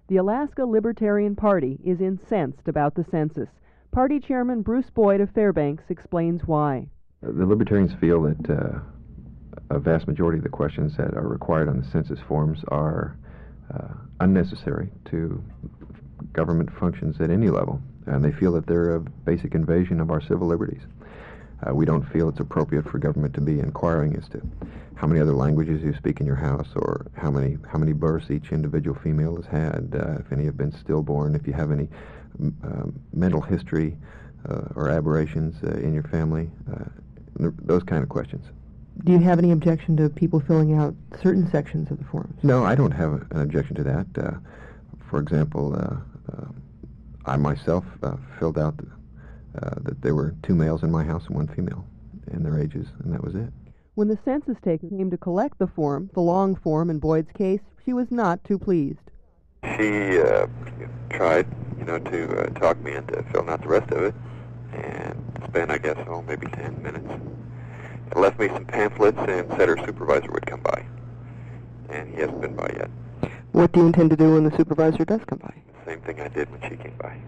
The Alaska Libertarian Party is incensed about the census. Party Chairman Bruce Boyd of Fairbanks explains why. The Libertarians feel that a vast majority of the questions that are required on the census forms are unnecessary to government functions at any level, and they feel that they're a basic invasion of our civil liberties. We don't feel it's appropriate for government to be inquiring as to how many other languages you speak in your house, or how many births each individual female has had, if any have been stillborn, if you have any mental history or aberrations in your family, those kind of questions. Do you have any objection to people filling out certain sections of the forms? No, I don't have an objection to that. For example, I myself filled out that there were 2 males in my house and 1 female, and their ages, and that was it. When the census taker came to collect the form, the long form in Boyd's case, she was not too pleased. She tried, to talk me into filling out the rest of it, and spent, I guess, maybe 10 minutes. And left me some pamphlets and said her supervisor would come by. And he hasn't been by yet. What do you intend to do when the supervisor does come by? Same thing I did when she came by.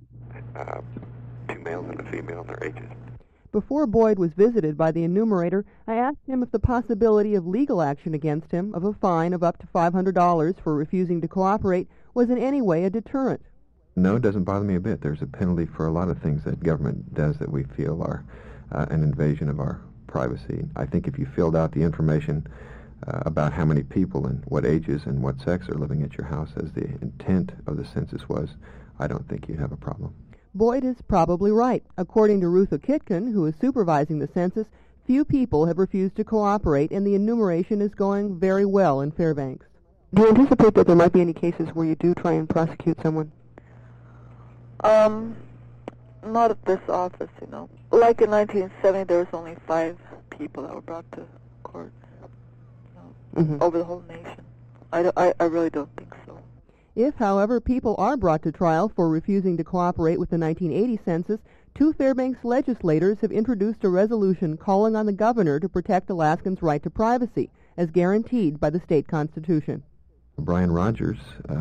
2 males and a female and their ages. Before Boyd was visited by the enumerator, I asked him if the possibility of legal action against him, of a fine of up to $500 for refusing to cooperate, was in any way a deterrent. No, it doesn't bother me a bit. There's a penalty for a lot of things that government does that we feel are an invasion of our privacy. I think if you filled out the information about how many people and what ages and what sex are living at your house as the intent of the census was, I don't think you'd have a problem. Boyd is probably right. According to Ruth O'Kitkin, who is supervising the census, few people have refused to cooperate, and the enumeration is going very well in Fairbanks. Do you anticipate that there might be any cases where you do try and prosecute someone? Not at this office, Like in 1970, there was only 5 people that were brought to court, over the whole nation. I really don't think so. If, however, people are brought to trial for refusing to cooperate with the 1980 census, 2 Fairbanks legislators have introduced a resolution calling on the governor to protect Alaskans' right to privacy, as guaranteed by the state constitution. Brian Rogers,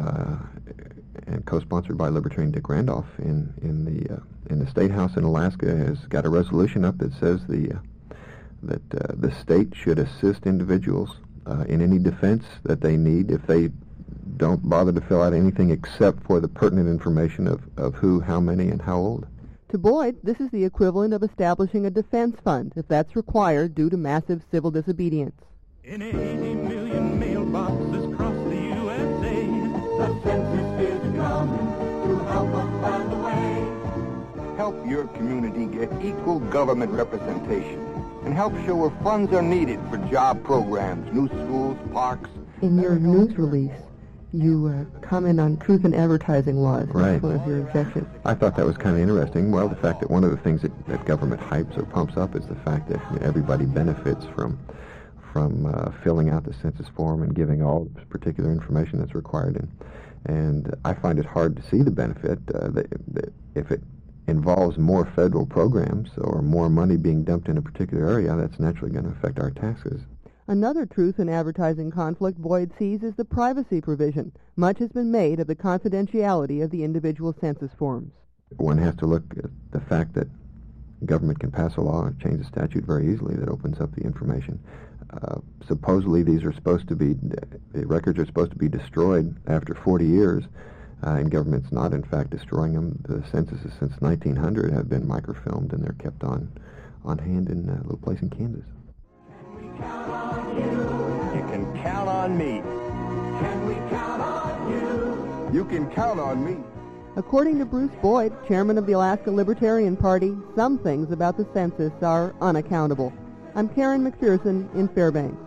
and co-sponsored by Libertarian Dick Randolph in the State House in Alaska, has got a resolution up that says that the state should assist individuals in any defense that they need if they don't bother to fill out anything except for the pertinent information of who, how many, and how old. To Boyd, this is the equivalent of establishing a defense fund, if that's required due to massive civil disobedience. In 80 million mailboxes across the USA, the census is coming to help us find a way. Help your community get equal government representation, and help show where funds are needed for job programs, new schools, parks. In your news release, you comment on truth in advertising laws. Right. That's one of your objections. I thought that was kind of interesting. Well, the fact that one of the things that government hypes or pumps up is the fact that everybody benefits from filling out the census form and giving all the particular information that's required. And I find it hard to see the benefit that if it involves more federal programs or more money being dumped in a particular area, that's naturally going to affect our taxes. Another truth in advertising conflict Boyd sees is the privacy provision. Much has been made of the confidentiality of the individual census forms. One has to look at the fact that government can pass a law or change a statute very easily that opens up the information. Supposedly the records are supposed to be destroyed after 40 years, and government's not in fact destroying them. The censuses since 1900 have been microfilmed, and they're kept on hand in a little place in Kansas. You can count on me. Can we count on you? You can count on me. According to Bruce Boyd, chairman of the Alaska Libertarian Party, some things about the census are unaccountable. I'm Karen McPherson in Fairbanks.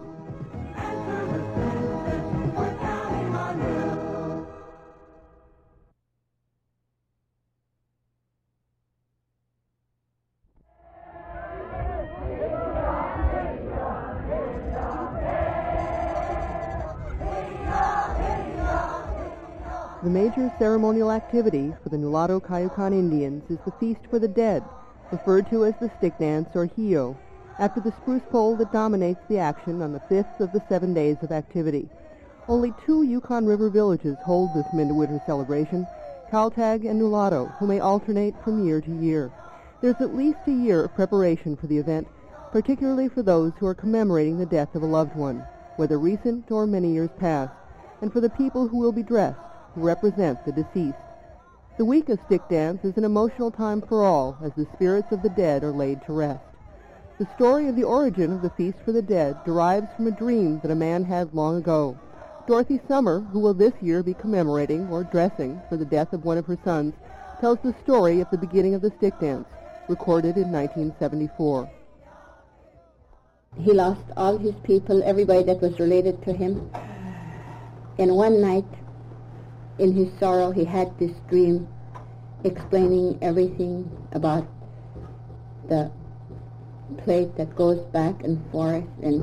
The major ceremonial activity for the Nulato Cayucan Indians is the Feast for the Dead, referred to as the Stick Dance or Hio, after the spruce pole that dominates the action on the 5th of the 7 days of activity. Only 2 Yukon River villages hold this midwinter celebration, Kaltag and Nulato, who may alternate from year to year. There's at least a year of preparation for the event, particularly for those who are commemorating the death of a loved one, whether recent or many years past, and for the people who will be dressed, who represent the deceased. The week of stick dance is an emotional time for all, as the spirits of the dead are laid to rest. The story of the origin of the Feast for the Dead derives from a dream that a man had long ago. Dorothy Summer, who will this year be commemorating or dressing for the death of one of her sons, tells the story of the beginning of the stick dance, recorded in 1974. He lost all his people, everybody that was related to him. And one night, in his sorrow, he had this dream explaining everything about the plate that goes back and forth and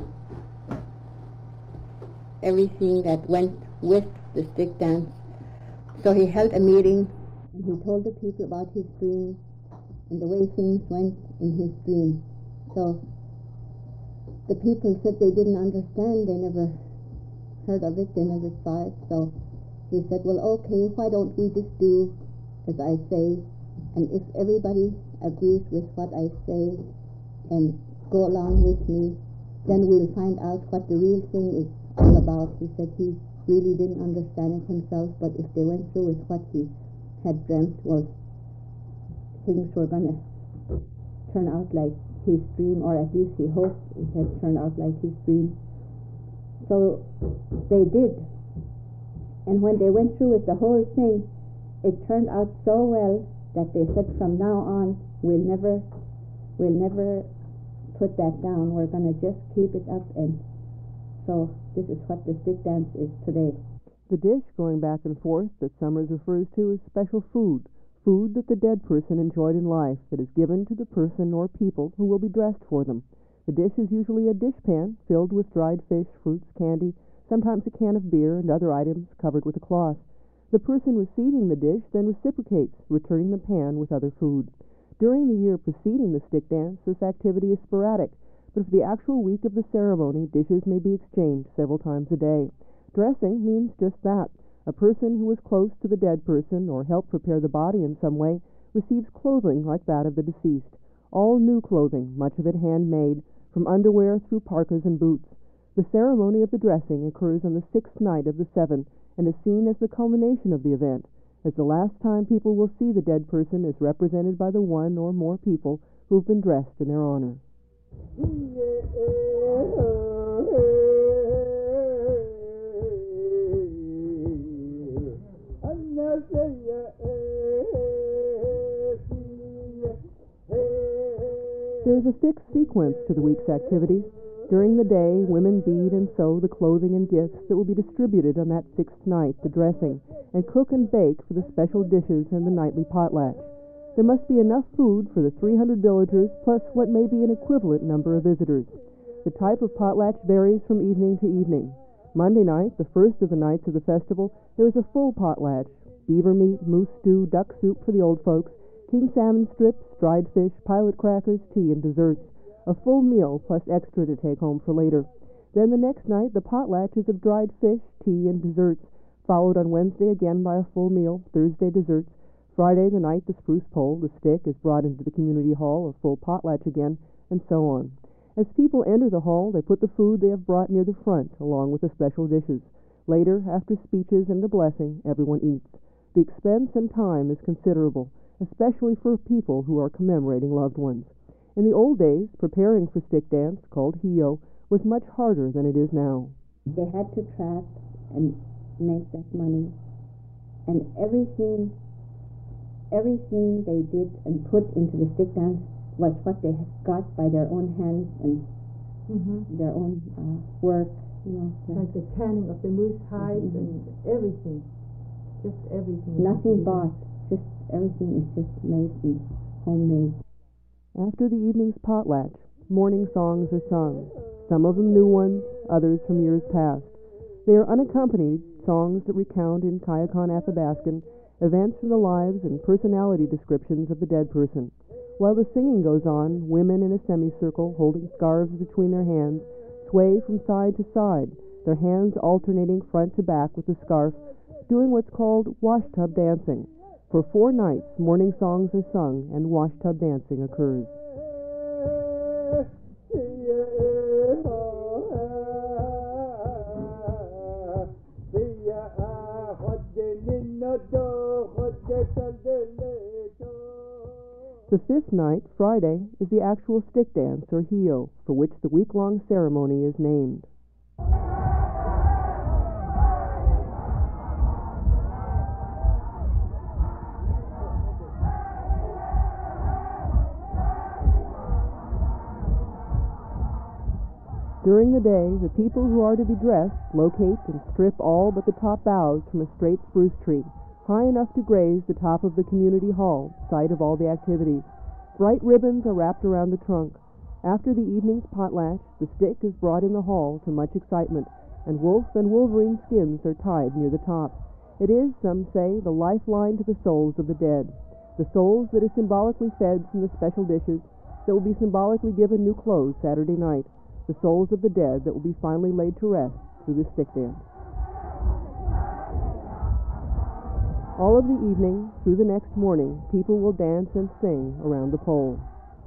everything that went with the stick dance. So he held a meeting and he told the people about his dream and the way things went in his dream. So the people said they didn't understand, they never heard of it, they never saw it. So he said, well, okay, why don't we just do as I say, and if everybody agrees with what I say and go along with me, then we'll find out what the real thing is all about. He said he really didn't understand it himself, but if they went through with what he had dreamt, well, things were going to turn out like his dream, or at least he hoped it had turned out like his dream. So they did. And when they went through with the whole thing, it turned out so well that they said from now on, we'll never put that down. We're going to just keep it up. And so this is what the stick dance is today. The dish going back and forth that Summers refers to is special food that the dead person enjoyed in life that is given to the person or people who will be dressed for them. The dish is usually a dishpan filled with dried fish, fruits, candy, sometimes a can of beer and other items covered with a cloth. The person receiving the dish then reciprocates, returning the pan with other food. During the year preceding the stick dance, this activity is sporadic, but for the actual week of the ceremony, dishes may be exchanged several times a day. Dressing means just that. A person who was close to the dead person or helped prepare the body in some way receives clothing like that of the deceased. All new clothing, much of it handmade, from underwear through parkas and boots. The ceremony of the dressing occurs on the 6th night of the 7 and is seen as the culmination of the event, as the last time people will see the dead person is represented by the one or more people who have been dressed in their honor. There is a fixed sequence to the week's activities. During the day, women bead and sew the clothing and gifts that will be distributed on that 6th night, the dressing, and cook and bake for the special dishes and the nightly potlatch. There must be enough food for the 300 villagers, plus what may be an equivalent number of visitors. The type of potlatch varies from evening to evening. Monday night, the first of the nights of the festival, there is a full potlatch: beaver meat, moose stew, duck soup for the old folks, king salmon strips, dried fish, pilot crackers, tea, and desserts. A full meal plus extra to take home for later. Then the next night, the potlatch is of dried fish, tea, and desserts, followed on Wednesday again by a full meal, Thursday desserts. Friday, the night the spruce pole, the stick, is brought into the community hall, a full potlatch again, and so on. As people enter the hall, they put the food they have brought near the front, along with the special dishes. Later, after speeches and a blessing, everyone eats. The expense and time is considerable, especially for people who are commemorating loved ones. In the old days, preparing for stick dance, called hiyo, was much harder than it is now. They had to trap and make that money, and everything they did and put into the stick dance was what they had got by their own hands and their own work. Like the tanning of the moose hides and everything. Just everything. Nothing bought. Just everything is just made and homemade. After the evening's potlatch, morning songs are sung, some of them new ones, others from years past. They are unaccompanied songs that recount in Kayakon Athabaskan events from the lives and personality descriptions of the dead person. While the singing goes on, women in a semicircle, holding scarves between their hands, sway from side to side, their hands alternating front to back with the scarf, doing what's called washtub dancing. For 4 nights, morning songs are sung and washtub dancing occurs. The 5th night, Friday, is the actual stick dance, or hio, for which the week-long ceremony is named. During the day, the people who are to be dressed locate and strip all but the top boughs from a straight spruce tree, high enough to graze the top of the community hall, site of all the activities. Bright ribbons are wrapped around the trunk. After the evening's potlatch, the stick is brought in the hall to much excitement, and wolf and wolverine skins are tied near the top. It is, some say, the lifeline to the souls of the dead, the souls that are symbolically fed from the special dishes that will be symbolically given new clothes Saturday night, the souls of the dead that will be finally laid to rest through the stick dance. All of the evening, through the next morning, people will dance and sing around the pole.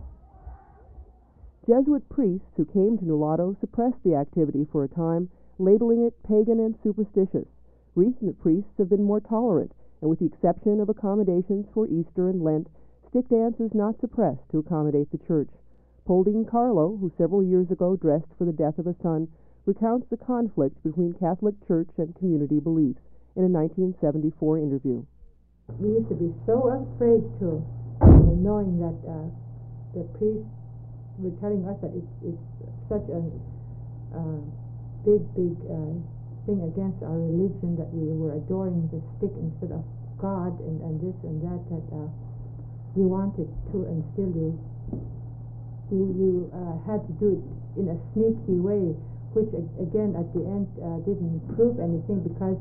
Jesuit priests who came to Nulato suppressed the activity for a time, labeling it pagan and superstitious. Recent priests have been more tolerant, and with the exception of accommodations for Easter and Lent, stick dance is not suppressed to accommodate the church. Pauline Carlo, who several years ago dressed for the death of a son, recounts the conflict between Catholic Church and community beliefs in a 1974 interview. We used to be so afraid to, knowing that the priests were telling us that it's such a big thing against our religion, that we were adoring the stick instead of God, and this and that we wanted to, and still you had to do it in a sneaky way, which again at the end didn't prove anything, because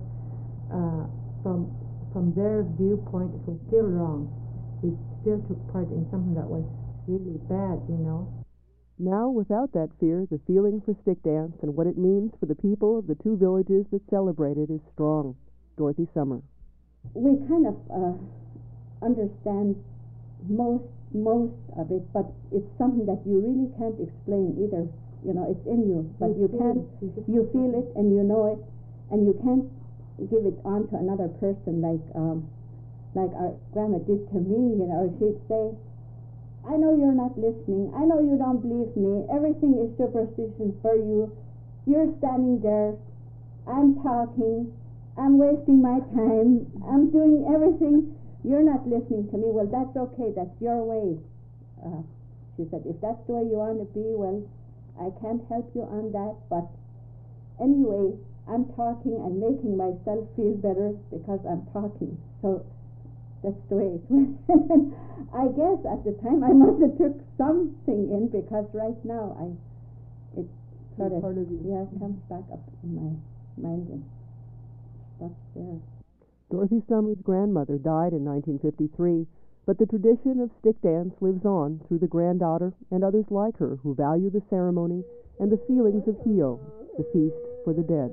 from their viewpoint it was still wrong. We still took part in something that was really bad, Now, without that fear, the feeling for stick dance and what it means for the people of the 2 villages that celebrate it is strong. Dorothy Summer. We kind of understand most of it, but it's something that you really can't explain either. It's in you, but you can't. You feel it and you know it, and you can't give it on to another person like our grandma did to me. She'd say, "I know you're not listening. I know you don't believe me. Everything is superstition for you. You're standing there. I'm talking. I'm wasting my time. I'm doing everything. You're not listening to me." Well, that's okay. That's your way. She said, "If that's the way you want to be, well, I can't help you on that. But anyway, I'm talking and making myself feel better because I'm talking." So that's the way it went. I guess at the time I must have took something in, because right now it sort of comes back up in my mind and stuff there. Dorothy Summers' grandmother died in 1953, but the tradition of stick dance lives on through the granddaughter and others like her who value the ceremony and the feelings of hio, the feast for the dead.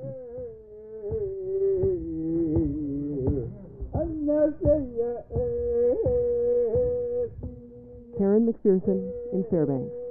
Karen McPherson in Fairbanks.